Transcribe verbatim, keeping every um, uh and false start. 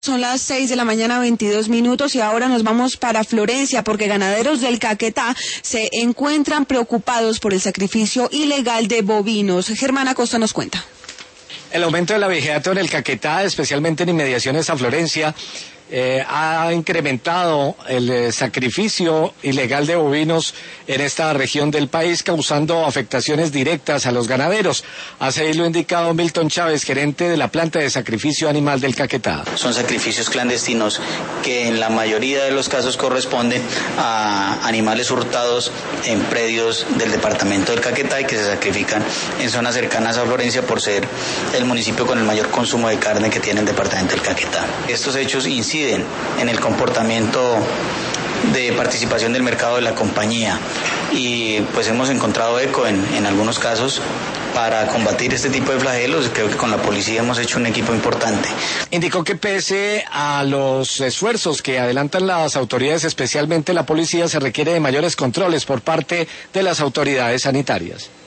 Son las seis de la mañana, veintidós minutos, y ahora nos vamos para Florencia porque ganaderos del Caquetá se encuentran preocupados por el sacrificio ilegal de bovinos. Germán Acosta nos cuenta. El aumento del abigeato en el Caquetá, especialmente en inmediaciones a Florencia, eh, ha incrementado el eh, sacrificio ilegal de bovinos en esta región del país, causando afectaciones directas a los ganaderos. Así lo ha indicado Milton Chávez, gerente de la planta de sacrificio animal del Caquetá. Son sacrificios clandestinos que en la mayoría de los casos corresponden a animales hurtados en predios del departamento del Caquetá y que se sacrifican en zonas cercanas a Florencia por ser el municipio con el mayor consumo de carne que tiene el departamento del Caquetá. Estos hechos inciden en el comportamiento de participación del mercado de la compañía y pues hemos encontrado eco en, en algunos casos. Para combatir este tipo de flagelos, creo que con la policía hemos hecho un equipo importante. Indicó que pese a los esfuerzos que adelantan las autoridades, especialmente la policía, se requiere de mayores controles por parte de las autoridades sanitarias.